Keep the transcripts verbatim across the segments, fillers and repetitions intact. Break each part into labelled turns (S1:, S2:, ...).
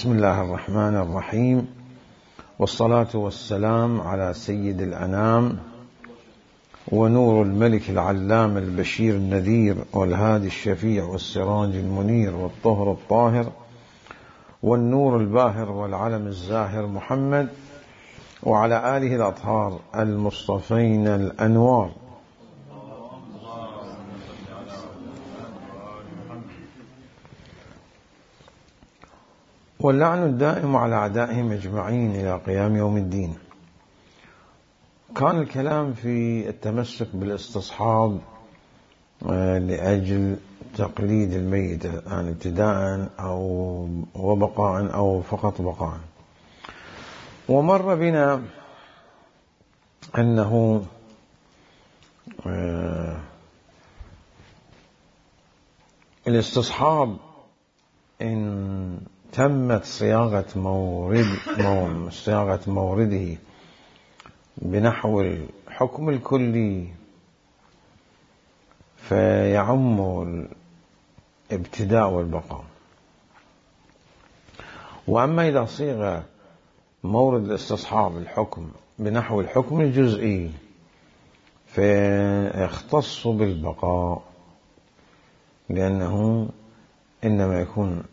S1: بسم الله الرحمن الرحيم، والصلاة والسلام على سيد الأنام ونور الملك العلام البشير النذير والهادي الشفيع والسراج المنير والطهر الطاهر والنور الباهر والعلم الزاهر محمد وعلى آله الأطهار المصطفين الأنوار. واللعن الدائم على أعدائهم أجمعين إلى قيام يوم الدين. كان الكلام في التمسك بالاستصحاب لأجل تقليد الميت، يعني ابتداء أو وبقاء أو فقط بقاء. ومر بنا أنه الاستصحاب إن تمت صياغة مورد صياغة مورده بنحو الحكم الكلي فيعم الابتداء والبقاء. وأما إذا صيغ مورد الاستصحاب الحكم بنحو الحكم الجزئي فيختص بالبقاء، لأنه إنما يكون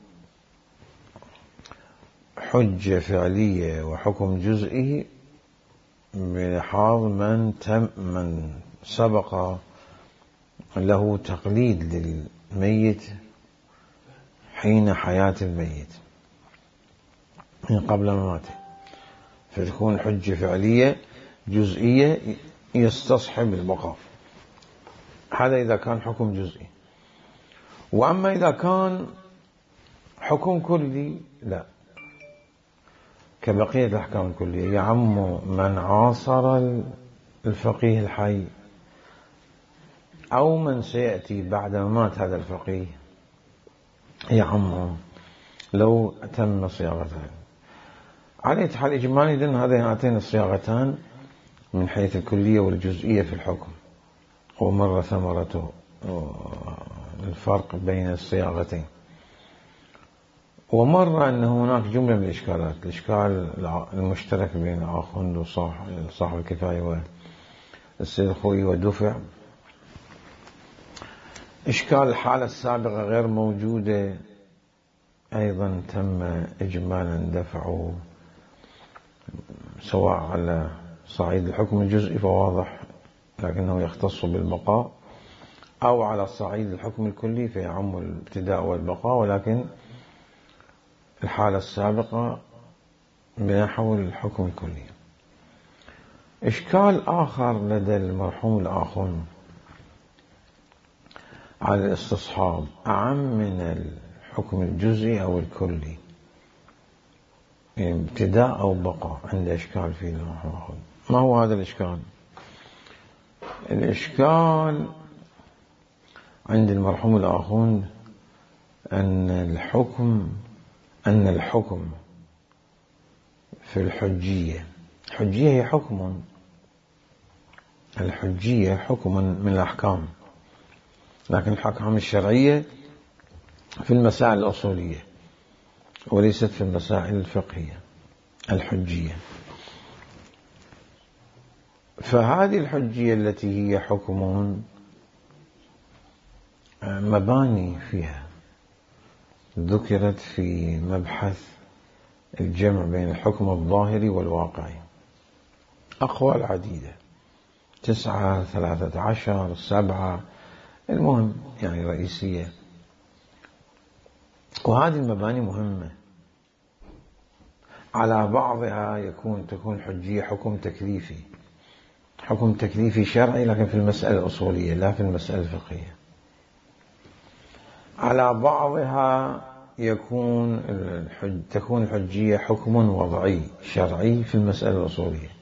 S1: حجة فعلية وحكم جزئي بلحاظ من تم من سبق له تقليد للميت حين حياة الميت من قبل مماته، فتكون حجة فعلية جزئية يستصحب البقاء. هذا إذا كان حكم جزئي. وأما إذا كان حكم كلي لا، كبقية الأحكام الكلية يعم من عاصر الفقيه الحي أو من سيأتي بعد ممات هذا الفقيه، يعم لو تم صياغته. على أي حال إجمالي إذن هاتين الصياغتان من حيث الكلية والجزئية في الحكم، ومر ثمرته الفرق بين الصياغتين. ومر أن هناك جملة من الإشكالات، الإشكال المشترك بين آخوند وصاحب الكفاية والسيد الخوي ودفع، إشكال الحالة السابقة غير موجودة أيضا تم إجمالا دفعه، سواء على صعيد الحكم الجزئي فواضح لكنه يختص بالبقاء، أو على صعيد الحكم الكلي فيعم الابتداء والبقاء، ولكن الحالة السابقة بنحو الحكم الكلي. إشكال آخر لدى المرحوم الآخون على الاستصحاب أعم من الحكم الجزئي أو الكلي، يعني ابتداء أو بقاء، عنده إشكال فيه المرحوم الآخون. ما هو هذا الإشكال؟ الإشكال عند المرحوم الآخون أن الحكم أن الحكم في الحجية، الحجية هي حكم، الحجية حكم من الأحكام، لكن الأحكام الشرعية في المسائل الأصولية وليست في المسائل الفقهية الحجية. فهذه الحجية التي هي حكم مباني فيها ذكرت في مبحث الجمع بين الحكم الظاهري والواقعي، أقوال عديدة، تسعة، ثلاثة عشر، سبعة، المهم يعني رئيسية. وهذه المباني مهمة، على بعضها يكون تكون حجية حكم تكليفي، حكم تكليفي شرعي لكن في المسألة الأصولية لا في المسألة الفقهية. على بعضها يكون الحج تكون الحجية حكم وضعي شرعي في المسألة الأصولية.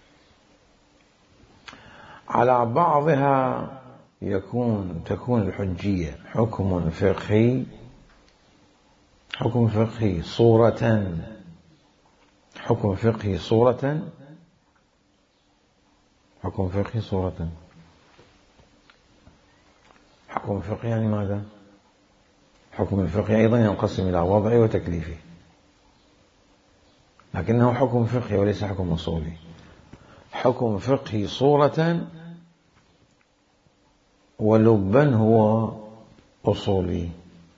S1: على بعضها يكون تكون الحجية حكم فقهي، حكم فقهي صورة، حكم فقهي صورة، حكم فقهي صورة. حكم فقهي يعني ماذا؟ حكم الفقه أيضا ينقسم إلى وضعي وتكليفي. لكنه حكم فقهي وليس حكم أصولي. حكم فقهي صورة، ولبا هو أصولي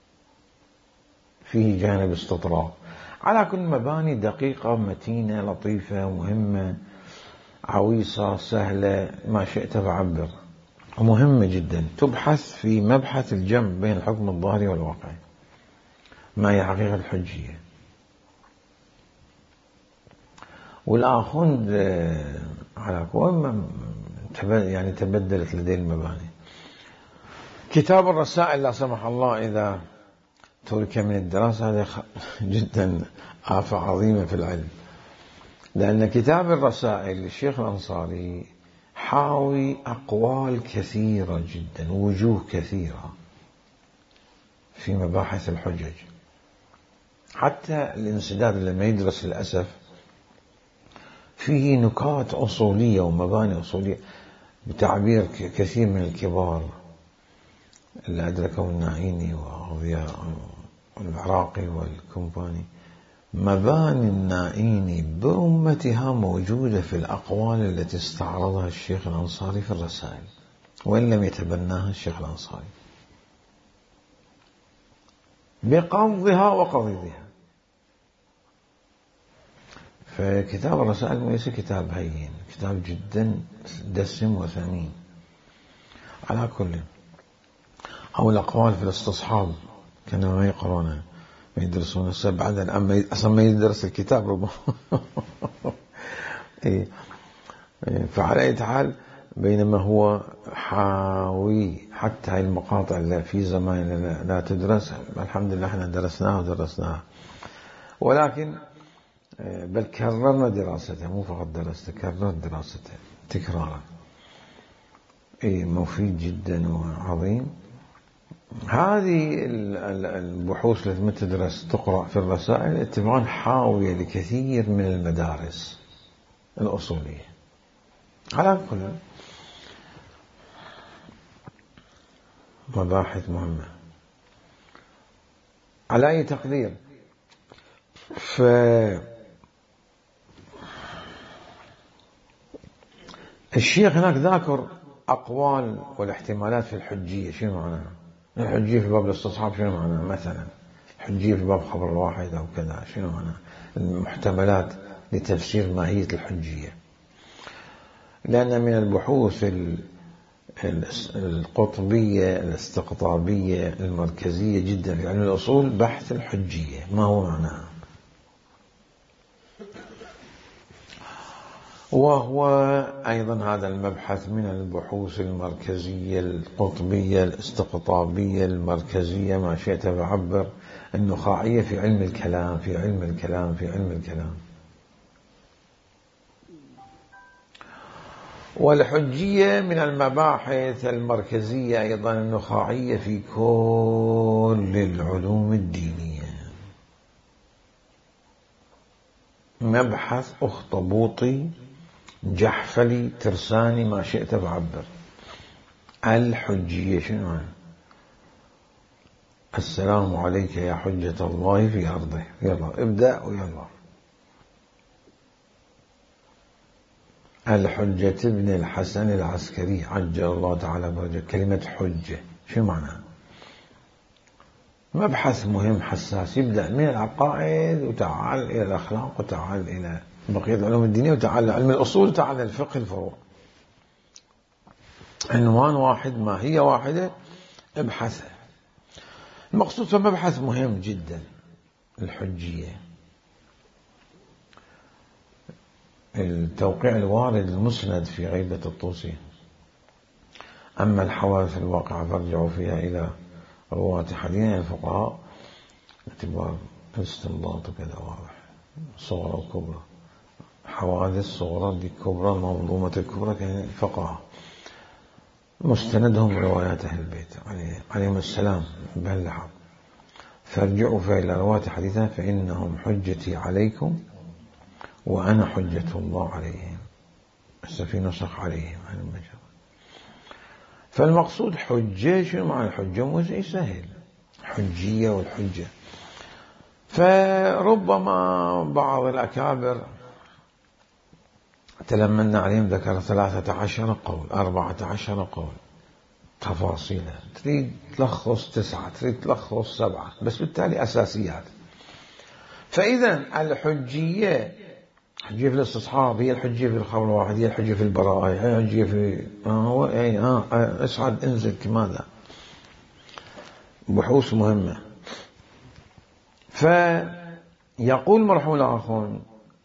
S1: فيه جانب استطراد. على كل مباني دقيقة متينة لطيفة مهمة عويصة سهلة ما شئت فعبر، مهمة جدا، تبحث في مبحث الجمع بين الحكم الظاهري والواقعي، ما هي حقيقة الحجية. والآخوند على كل يعني تبدلت لديه المباني. كتاب الرسائل لا سمح الله إذا ترك من الدراسة هذا جدا آفة عظيمة في العلم، لأن كتاب الرسائل للشيخ الأنصاري حاوي أقوال كثيرة جدا، وجوه كثيرة في مباحث الحجج. حتى الانسداد لما يدرس للأسف فيه نكات أصولية ومباني أصولية بتعبير كثير من الكبار اللي أدركه النعيني وأضياء العراقي والكومباني. مباني النعيني برمتها موجودة في الأقوال التي استعرضها الشيخ الأنصاري في الرسائل، وإن لم يتبناها الشيخ الأنصاري بقضها وقضيها. فكتاب الرسائل ليس كتاب هين، كتاب جدا دسم وثمين. على كل، أو الأقوال في الاستصحاب كانوا ما يقرونه ما يدرسون السبع الآن أصلا ما يدرس الكتاب ربما فعلى أي حال، بينما هو حاوي حتى هاي المقاطع اللي في زماننا لا تدرس، الحمد لله احنا درسناها ودرسناها، ولكن بل كررنا دراسته، مو فقط درسته، كررت دراسته تكرارا. اي مفيد جدا وعظيم. هذه البحوث التي تدرس تقرأ في الرسائل طبعا حاوية لكثير من المدارس الأصولية. على كل مباحث مهمة على أي تقدير. ف الشيخ هناك ذاكر أقوال والاحتمالات في الحجية. شنو معناها الحجية في باب الاستصحاب؟ شنو معناها مثلا الحجية في باب خبر الواحد أو كذا؟ شنو معناها المحتملات لتفسير ماهية الحجية؟ لأن من البحوث القطبية الاستقطابية المركزية جدا في علم الأصول بحث الحجية، ما هو معناها، وهو أيضا هذا المبحث من البحوث المركزية القطبية الاستقطابية المركزية ما شئت بعبر، النخاعية في علم الكلام في علم الكلام في علم الكلام. والحجية من المباحث المركزية أيضا النخاعية في كل العلوم الدينية. مبحث أخطبوطي جحفلي ترساني ما شئت بعبر. الحجية شنو؟ السلام عليك يا حجة الله في أرضه، يلا ابدأ ويلا. الحجة ابن الحسن العسكري عجل الله تعالى فرجه. كلمة حجة شو معناها؟ مبحث مهم حساس، يبدأ من العقائد وتعال إلى الأخلاق وتعال إلى بقية العلوم الدينية وتعال إلى علم الأصول وتعال إلى الفقه الفروع. عنوان واحد، ماهية واحدة، ابحثها. المقصود في مبحث مهم جدا الحجية. التوقيع الوارد المسند في غيبة الطوسي. أما الحوادث الواقعة فارجعوا فيها إلى رواة حديث الفقهاء، اعتبار الاستنباط وكذا واضح، صغرى وكبرى، حوادث صغرى دي كبرى، المنظومة الكبرى كان الفقهاء مستندهم روايات أهل البيت عليهم السلام بهاللحظ. فارجعوا فيها إلى رواة حديثها فإنهم حجتي عليكم وأنا حجة الله عليهم. بس في نسخ عليهم عن المجرد. فالمقصود حجة. شنو معنى الحجة؟ مو شيء سهل. حجية والحجة فربما بعض الأكابر تلمنا عليهم ذكر ثلاثة عشر قول، أربعة عشر قول، تفاصيله تريد تلخص تسعة، تريد تلخص سبعة، بس بالتالي أساسيات. فإذا الحجية، حجية في الاستصحاب هي الحجية في الخبر الواحد، هي الحجية في البراءة، هي الحجية في آه هو أي آه اصعد انزل كماذا، بحوث مهمة. فيقول مرحوم الآخرون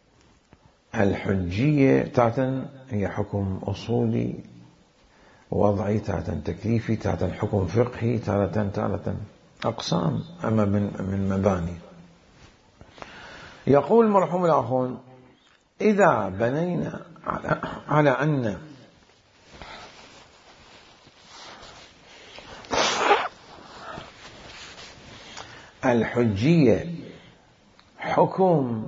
S1: الحجية تاتا هي حكم أصولي وضعي، تاتا تكليفي، تاتا حكم فقهي، تاتا تاتا أقسام، أما من من مباني. يقول مرحوم الآخرون إذا بنينا على, على أن الحجية حكم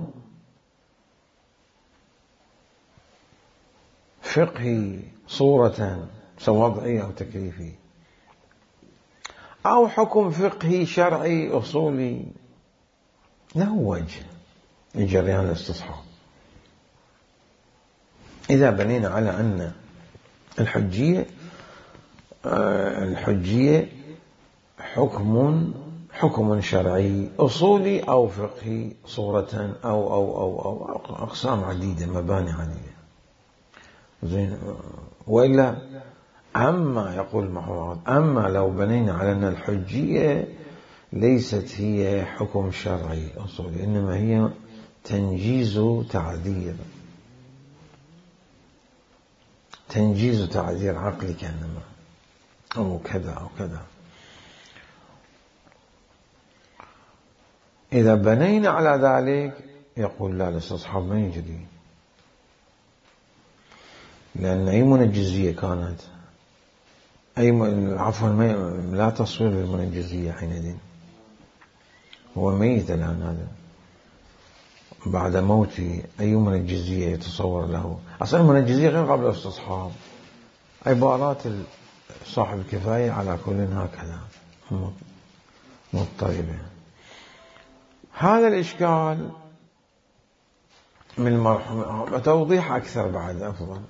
S1: فقهي صورة وضعي أو تكليفي، أو حكم فقهي شرعي أصولي، له وجه لجريان الاستصحاب. إذا بنينا على أن الحجية الحجية حكم حكم شرعي أصولي أو فقهي صورة أو أو أو أو أقسام عديدة، مباني عديدة، زين. وإلا أما يقول محمد أما لو بنينا على أن الحجية ليست هي حكم شرعي أصولي، إنما هي تنجيز تعذير، تنجيز تعذير عقلي كأنما أو كذا أو كذا. إذا بنينا على ذلك يقول لا، الاستصحاب ما يجري، لأن أي منجزية كانت، أي عفوا لا تصوير للمنجزية حينئذ، هو ميت الآن هذا، بعد موته أي منجزية يتصور له؟ أصلا المنجزية غير قبل الاستصحاب، عبارات صاحب الكفاية على كل هكذا مضطربة. هذا الإشكال من المرحوم، توضيح أكثر بعد أفضل.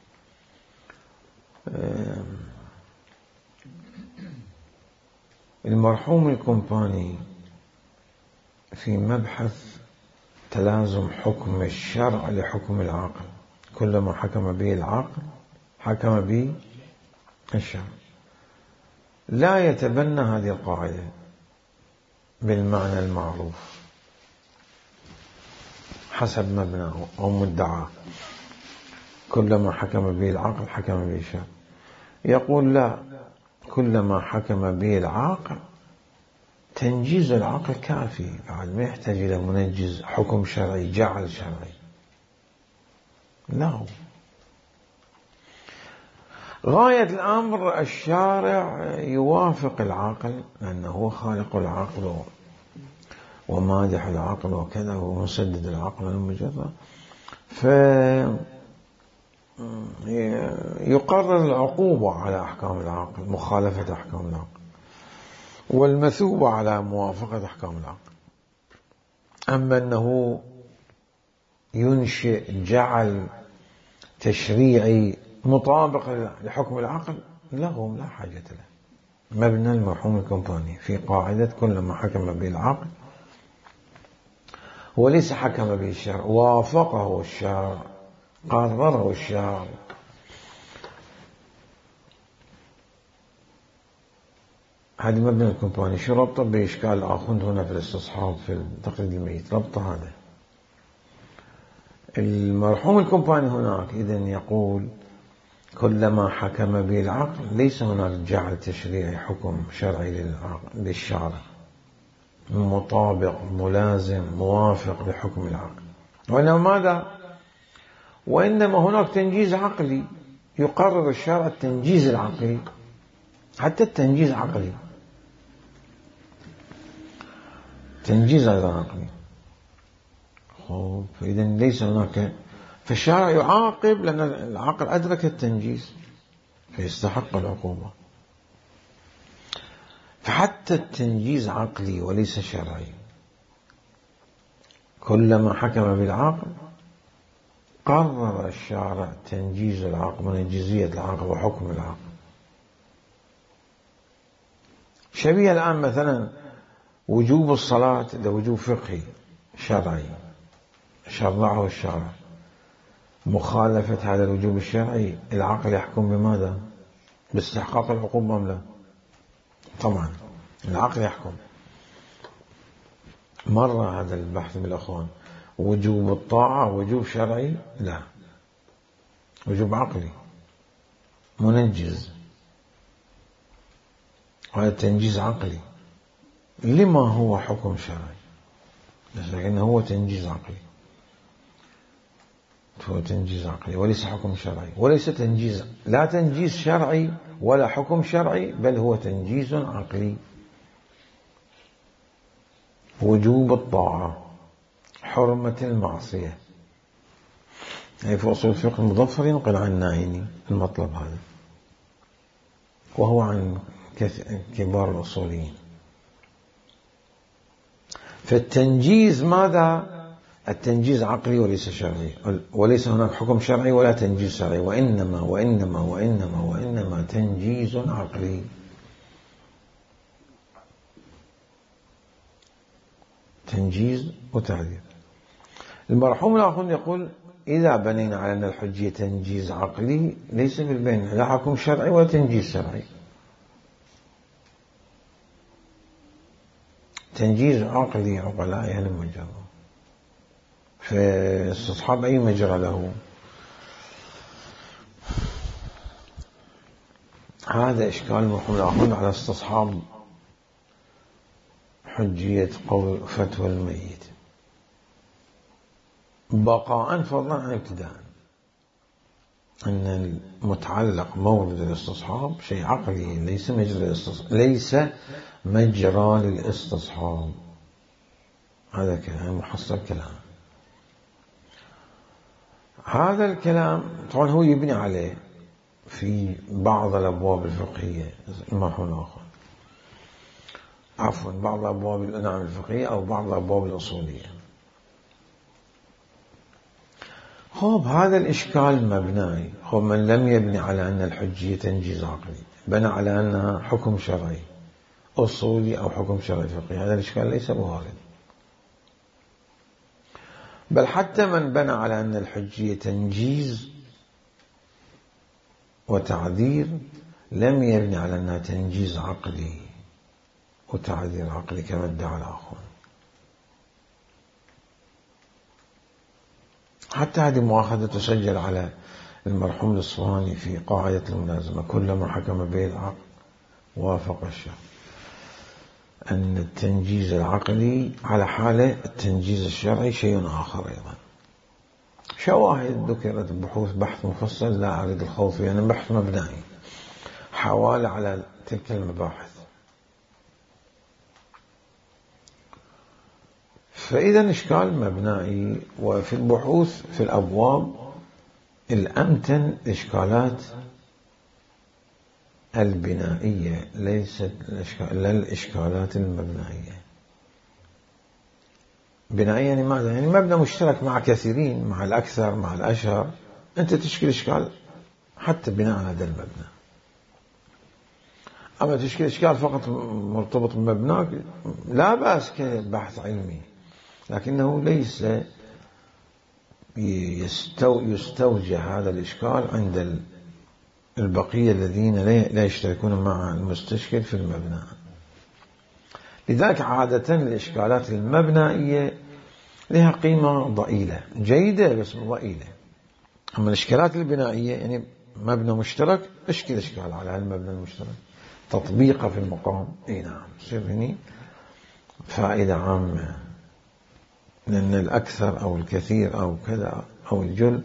S1: المرحوم الكومباني في مبحث تلازم حكم الشرع لحكم العقل، كلما حكم به العقل حكم به الشرع، لا يتبنى هذه القاعدة بالمعنى المعروف حسب مبنى أو مدعى، كلما حكم به العقل حكم به الشرع. يقول لا، كلما حكم به العقل تنجيز العقل كافي، بعد ما يحتاج إلى منجز حكم شرعي جعل شرعي، لا. غاية الأمر الشارع يوافق العقل لأنه هو خالق العقل ومادح العقل وكذا ومسدد العقل المجرد، فيقرر العقوبة على أحكام العقل، مخالفة أحكام العقل، والمثوبة على موافقة أحكام العقل. أما أنه ينشئ جعل تشريعي مطابق لحكم العقل، له لا حاجة له. مبنى المرحوم الكومباني في قاعدة كلما حكم به العقل، وليس حكم به الشرع، وافقه الشرع، قرره الشرع. هذه مبنى الكومباني. شو ربطه بإشكال الآخوند هنا في الاستصحاب في تقليد الميت؟ ربطه هذا. المرحوم الكومباني هناك إذن يقول كلما حكم به العقل، ليس هناك جعل تشريعي حكم شرعي للشارع مطابق ملازم موافق لحكم العقل، وإنما ماذا؟ وإنما هناك تنجيز عقلي، يقرر الشارع التنجيز العقلي، حتى التنجيز عقلي، تنجيز أيضا عقلي. فإذا ليس هناك، فالشارع يعاقب لأن العقل أدرك التنجيز فيستحق العقوبة. فحتى التنجيز عقلي وليس شرعي. كلما حكم بالعقل قرر الشارع تنجيز العقل ونجزية العقل وحكم العقل. شبيه الآن مثلا وجوب الصلاة ده وجوب فقهي شرعي شرعه الشارع، مخالفة هذا الوجوب الشرعي العقل يحكم بماذا؟ باستحقاق العقوبة أم لا؟ طبعا العقل يحكم. مرة هذا البحث بالأخوان، وجوب الطاعة وجوب شرعي؟ لا، وجوب عقلي منجز، وهذا تنجيز عقلي. لما هو حكم شرعي؟ لكنه هو تنجيز عقلي، هو تنجيز عقلي وليس حكم شرعي، وليس تنجيز، لا تنجيز شرعي ولا حكم شرعي، بل هو تنجيز عقلي. وجوب الطاعة، حرمة المعصية، يعني في أصول الفقه المظفر ينقل عن الناهيني المطلب هذا، وهو عن كبار الأصوليين. فالتنجيز ماذا؟ التنجيز عقلي وليس شرعي، وليس هناك حكم شرعي ولا تنجيز شرعي، وإنما وإنما وإنما وإنما تنجيز عقلي. تنجيز وتعذير. المرحوم الآخر يقول إذا بنينا على أن الحجية تنجيز عقلي ليس بالبين لا حكم شرعي ولا تنجيز شرعي، تنجيز عقلي عقلاء يعني مجرى، فاستصحاب أي مجرى له. هذا إشكال المرحوم الآخر على استصحاب حجية قول فتوى الميت بقاء فضلا عن ابتداء، أن المتعلق مورد الاستصحاب شيء عقلي ليس مجرى الاستصحاب، ليس مجرى للاستصحاب. هذا كلام محصل كلام. هذا الكلام طبعا هو يبني عليه في بعض الأبواب الفقهية المرحوم الآخر، عفوا بعض أبواب الأنعام الفقهية أو بعض الأبواب الأصولية. خب هذا الإشكال مبناي، خب من لم يبني على أن الحجية تنجيز عقلي، بنى على أنها حكم شرعي أصولي أو حكم شرعي فقهي، هذا الإشكال ليس بوارد. بل حتى من بنى على أن الحجية تنجيز وتعذير لم يبني على أنها تنجيز عقلي وتعذير عقلي كما ادعى الآخر. حتى هذه مؤاخذة تسجل على المرحوم الإصفهاني في قاعدة الملازمة، كلما حكم به العقل وافق الشرع، أن التنجيز العقلي على حالة التنجيز الشرعي شيء آخر أيضا. شواهد ذكرت بحوث بحث مفصل لا أريد الخوض فيه، يعني بحث مبنائي حوالي على تلك المباحث. فإذا إشكال مبنائي، وفي البحوث في الأبواب الأمتن إشكالات البنائية ليست لا الإشكالات المبنائية. بنائية يعني ماذا؟ يعني مبنى مشترك مع كثيرين، مع الأكثر مع الأشهر، أنت تشكل إشكال حتى بناء على هذا المبنى. أما تشكل إشكال فقط مرتبط بمبناك لا بأس كبحث علمي، لكنه ليس يستوجه هذا الإشكال عند البقية الذين لا يشتركون مع المستشكل في المبنى. لذلك عادة الإشكالات المبنائية لها قيمة ضئيلة، جيدة بس ضئيلة. أما الإشكالات البنائية يعني مبنى مشترك، اشكل إشكال على المبنى المشترك، تطبيقه في المقام، اي نعم تصير هني فائدة عامة، لأن الأكثر أو الكثير أو كذا أو الجل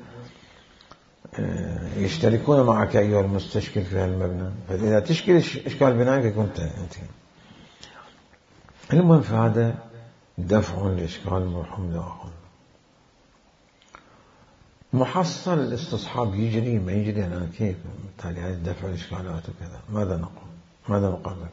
S1: يشتركون معك أيها المستشكل في هذا المبنى، فإذا تشكل إشكال بنائي كنت أنت. المهم فهذا دفع لإشكال المرحوم الآخر. محصل الاستصحاب يجري ما يجري، أنا كيف بالتالي هذا دفع الإشكالات وكذا، ماذا نقول؟ ماذا نقرر؟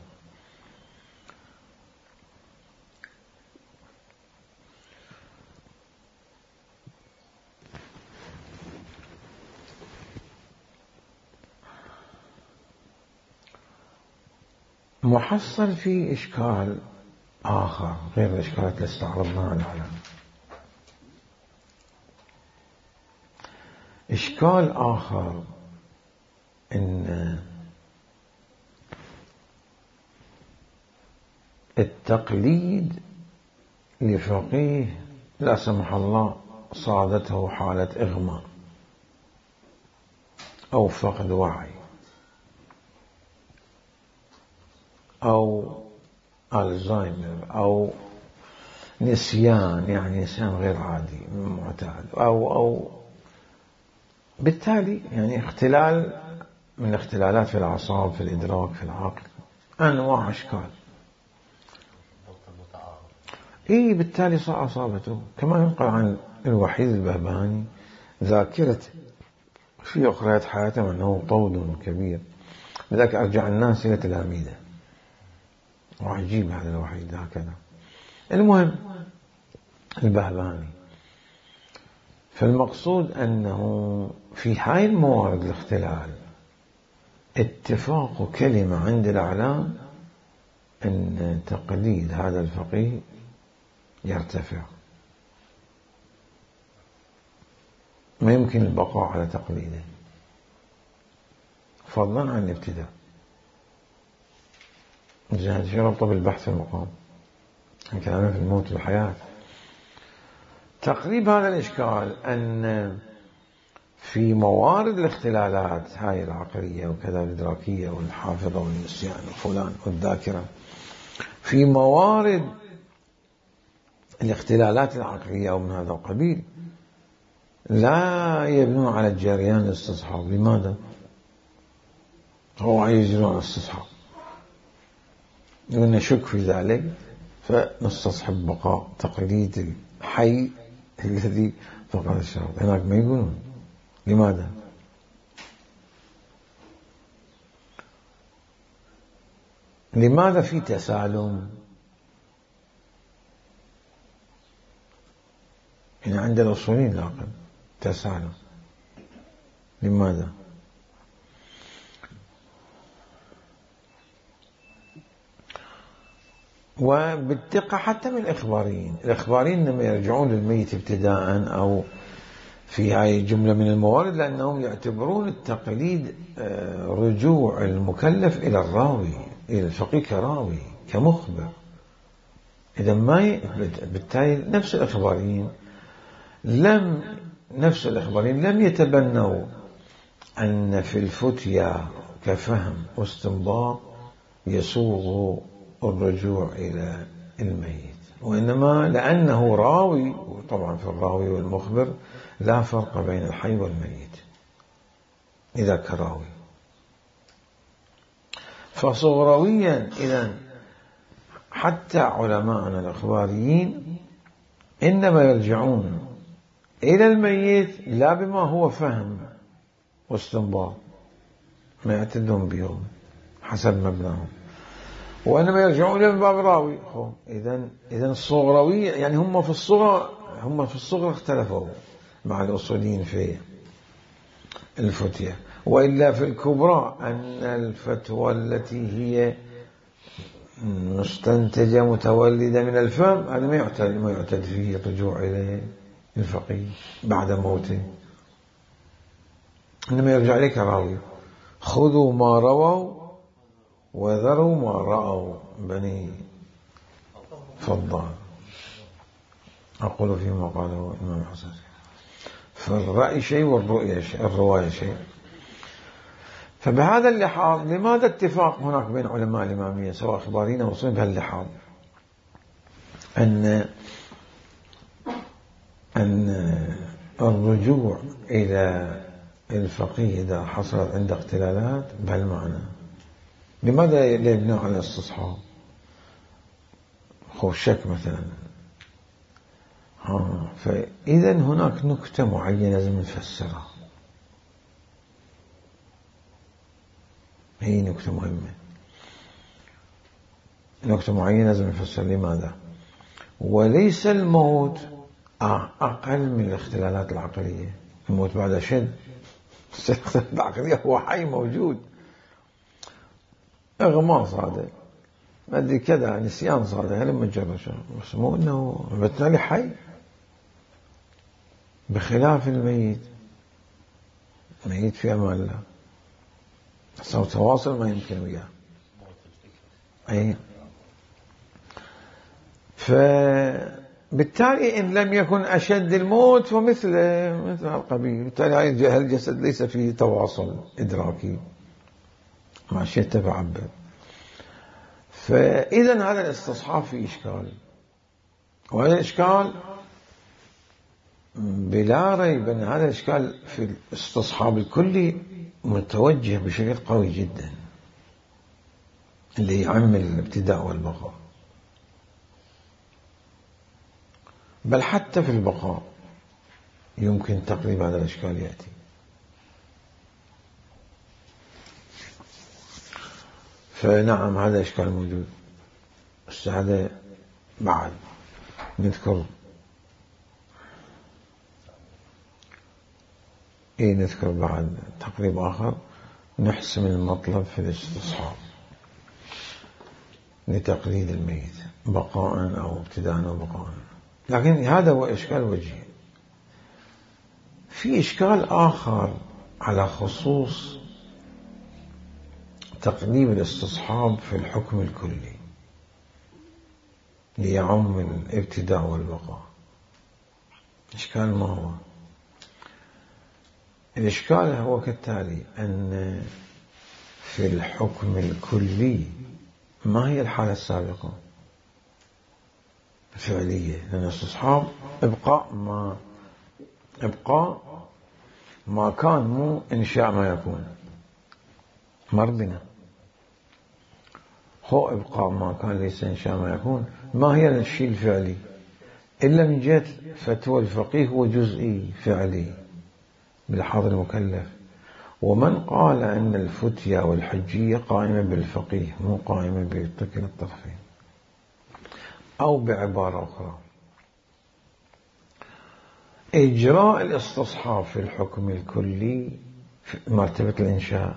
S1: محصل في إشكال آخر غير الإشكالات اللي استعرضناها الآن. إشكال آخر إن التقليد لفقيه لا سمح الله صادته حالة إغماء أو فقد وعي أو ألزهايمر أو نسيان، يعني نسيان غير عادي معتاد، أو أو بالتالي يعني اختلال من الاختلالات في الأعصاب، في الإدراك، في العقل، أنواع أشكال. إيه بالتالي صار أصابته. كما ينقل عن الوحيد البهبهاني ذاكرته في أخريات حياته أنه طول كبير، لذلك أرجع الناس إلى تلاميذه، وعجيب هذا الوحيد هكذا. المهم البهبهاني، فالمقصود أنه في هاي الموارد الاختلال اتفاق كلمة عند الأعلام أن تقليد هذا الفقيه يرتفع، ما يمكن البقاء على تقليده فضلا عن الابتداء. هذا شيء ربطه بالبحث في المقام عن كلامه في الموت والحياة. تقريب هذا الإشكال أن في موارد الاختلالات هاي العقلية وكذا الإدراكية والحافظة والنسيان وفلان والذاكرة، في موارد الاختلالات العقلية أو من هذا القبيل لا يبنون على الجريان الاستصحاب. لماذا؟ هو عايز يجرون الاستصحاب، نشك في ذلك فنستصحب بقاء تقليد الحي الذي فقد الشرط. هناك ما يقولون. لماذا؟ لماذا في تسالم؟ يعني عند الأصولين لاقل تسالم. لماذا؟ وبالدقة حتى من الإخباريين، الإخباريين لما يرجعون للميت ابتداء أو في هاي جملة من الموارد، لأنهم يعتبرون التقليد رجوع المكلف إلى الراوي، إلى الفقيه كراوي كمخبر. إذا ما ي... بالتالي نفس الإخباريين لم نفس الإخباريين لم يتبنوا أن في الفتيا كفهم واستنباط يسوغ الرجوع إلى الميت، وإنما لأنه راوي، وطبعا في الراوي والمخبر لا فرق بين الحي والميت إذا كراوي. فصغرويا إذن حتى علماءنا الإخباريين إنما يرجعون إلى الميت لا بما هو فهم واستنباط ما يعتدون بهم حسب مبناهم، وإنما يرجعون إلى باب راوي. إذن إذن الصغروية يعني هم في الصغر هم في الصغر اختلفوا مع الأصوليين في الفتية، وإلا في الكبرى أن الفتوى التي هي مستنتجة متولدة من الفهم هذا ما يعتد ما يعتد فيه الرجوع إلى الفقيه بعد موته، إنما يرجع إليك راوي. خذوا ما رووا وذروا ما رأوا بني فضال، أقول فيما قاله الإمام الحسن. فالرأي شيء والرؤية شيء، الرواية شيء. فبهذا اللحاظ لماذا اتفاق هناك بين علماء الإمامية سواء أخباريين أو أصوليين بهاللحاظ أن أن الرجوع إلى الفقيه إذا حصلت عند اختلالات بهالمعنى؟ لماذا يبنى على الاستصحاب؟ خو شك مثلا. ها فإذا هناك نكتة معينة لازم نفسرها، هي نكتة مهمة، نكتة معينة لازم نفسر. لماذا؟ وليس الموت أقل من الاختلالات العقلية. الموت بعد شد الاختلالات العقلية هو حي موجود، إغماص هذا ما أدري كذا نسيان صار يعني لما جرى بس مو إنه بالتالي حي، بخلاف الميت. الميت في أمان الله، صار تواصل ما يمكن وياه. أي فبالتالي إن لم يكن أشد الموت فمثل مثل القبيل، بالتالي هذا الجسد ليس فيه تواصل إدراكي مع شيء تتعبد. فإذا هذا الاستصحاب فيه إشكال، وهذا الإشكال بلا ريب أن هذا الإشكال في الاستصحاب الكلي متوجه بشكل قوي جدا اللي يعم الابتداء والبقاء، بل حتى في البقاء يمكن تقريب هذا الإشكال يأتي. فنعم هذا إشكال موجود. بس هذا بعد نذكر إيه نذكر بعد تقريب آخر نحسم المطلب في الاستصحاب لتقليد الميت بقاء أو ابتداء أو بقاء. لكن هذا هو إشكال وجهي. في إشكال آخر على خصوص تقديم الاستصحاب في الحكم الكلي ليعم الابتداء والبقاء. إشكال ما هو؟ الإشكال هو كالتالي: أن في الحكم الكلي ما هي الحالة السابقة الفعلية؟ لأن الاستصحاب إبقاء ما إبقاء ما كان، مو إنشاء ما يكون. مر بنا هو إبقاء ما كان ليس إنشاء ما يكون. ما هي الشيء الفعلي إلا من جهة فتوى الفقيه هو جزئي فعلي بالحاضر المكلف. ومن قال أن الفتية والحجية قائمة بالفقيه مو قائمة بكلا الطرفين، أو بعبارة أخرى إجراء الاستصحاب في الحكم الكلي في مرتبة الإنشاء.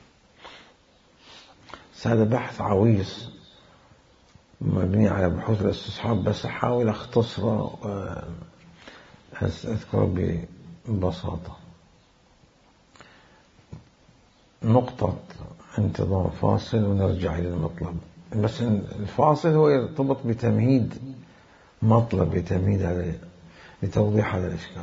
S1: هذا بحث عويص مبني على بحوث الاستصحاب، بس أحاول أختصره أذكره ببساطة. نقطة انتظام فاصل ونرجع إلى المطلب. بس الفاصل هو يرتبط بتمهيد مطلب، بتمهيد هذا لتوضيح هذا الإشكال.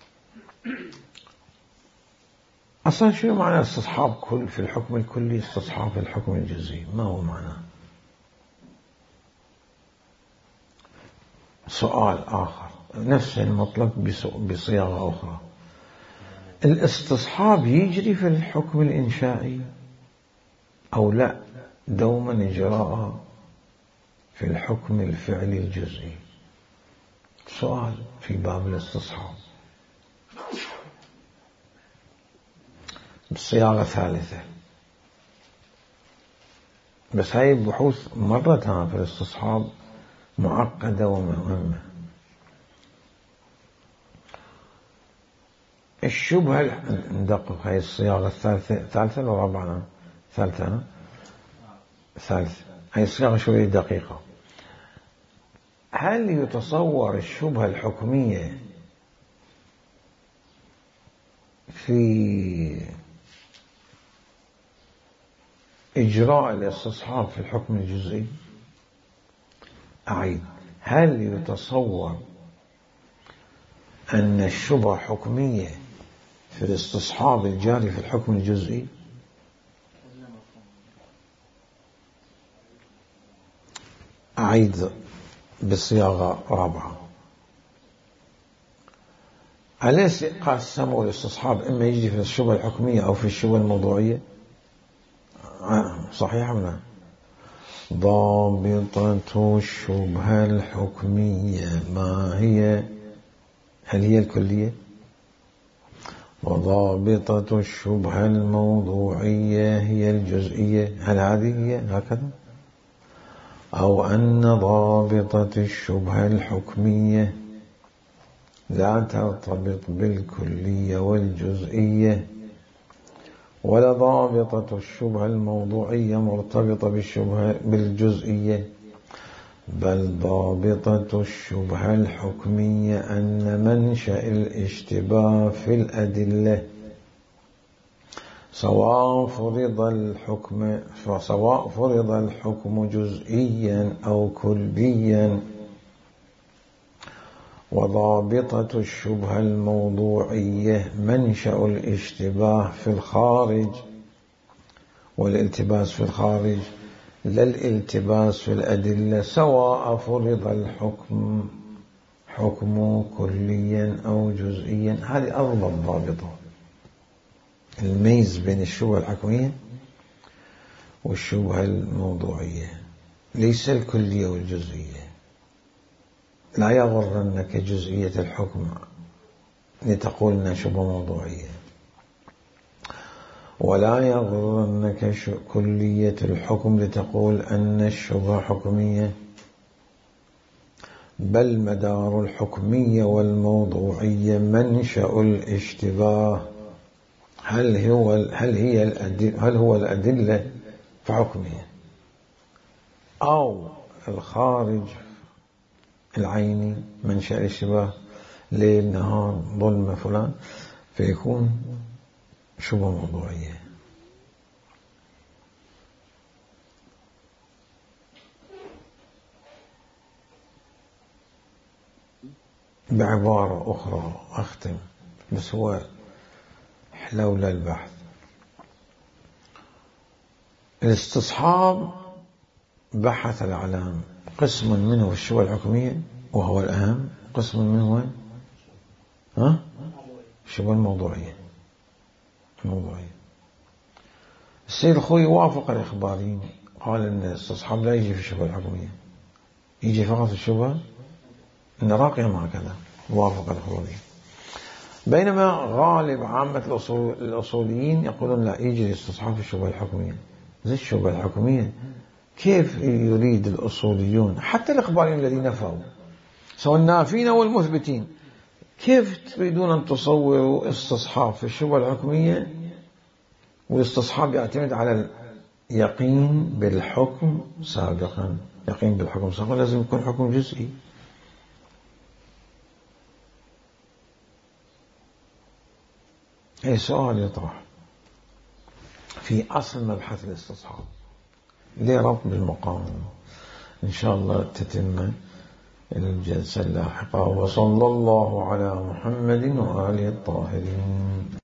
S1: أصلا شنو معنى استصحاب كل في الحكم الكلي، استصحاب في الحكم الجزئي؟ ما هو معناه؟ سؤال آخر نفس المطلب بصياغة أخرى. الاستصحاب يجري في الحكم الإنشائي أو لا دوما إجراء في الحكم الفعلي الجزئي؟ سؤال في باب الاستصحاب بصياغة ثالثة. بس هاي البحوث مرتها في الاستصحاب معقدة ومهمة. الشبهة ندقق هاي الصياغة الثالثة، ثالثة ولا رابعة؟ ثالثة ثالثة. هاي الصياغة شوية دقيقة. هل يتصور الشبهة الحكمية في إجراء الاستصحاب في الحكم الجزئي؟ أعيد: هل يتصور أن الشبهة حكمية في الاستصحاب الجاري في الحكم الجزئي؟ أعيد بصياغة رابعة: أليس قسموا الاستصحاب إما يجري في الشبهة الحكمية أو في الشبهة الموضوعية؟ صحيح أم لا؟ ضابطة الشبهة الحكمية ما هي؟ هل هي الكلية؟ وضابطة الشبهة الموضوعية هي الجزئية، هل هذه هي هكذا؟ أو أن ضابطة الشبهة الحكمية لا ترتبط بالكلية والجزئية ولا ضابطة الشبهة الموضوعية مرتبطة بالشبهة بالجزئية، بل ضابطة الشبهة الحكمية أن منشأ الاشتباه في الأدلة سواء فرض الحكم سواء فرض الحكم جزئيا أو كليا، وضابطة الشبهة الموضوعية منشأ الاشتباه في الخارج، والالتباس في الخارج لا الالتباس في الأدلة، سواء فرض الحكم حكم كليا أو جزئيا. هذه أضبط ضابطة الميز بين الشبهة الحكمية والشبهة الموضوعية، ليس الكلية والجزئية. لا يغرنك جزئية الحكم لتقول أنها شبهة موضوعية، ولا يغرنك كلية الحكم لتقول أن الشبهة حكمية، بل مدار الحكمية والموضوعية منشأ الاشتباه. هل هو هل هي الأدلة هل هو الأدلة فحكمية، أو الخارج العيني منشأ الاشتباه، ليل نهار ظلم فلان، فيكون شبهة موضوعية. بعبارة أخرى أختم، بس هو حلول البحث. الاستصحاب بحث الأعلام، قسم منه الشبهة الحكمية وهو الأهم، قسم منه ها الشبهة الموضوعية. الموضوعية السيد الخوي وافق الإخباريين، قال أن الاستصحاب لا يجي في الشبهة الحكمية، يجي فقط في الشبهة أن راقية هكذا، وافق الإخباريين. بينما غالب عامة الأصول الأصوليين يقولون لا، يجي الاستصحاب في الشبهة الحكمية. زي الشبهة الحكمية كيف يريد الأصوليون حتى الإخباريين الذين نفوا، سواء النافين أو المثبتين، كيف تريدون أن تصوروا استصحاب في الشبهة الحكمية، والاستصحاب يعتمد على اليقين بالحكم سابقا؟ يقين بالحكم سابقا لازم يكون حكم جزئي. أي سؤال يطرح في أصل مبحث الاستصحاب ليه ربط بالمقام. إن شاء الله تتم الجلسة اللاحقة. وصلى الله على محمد وآله الطاهرين.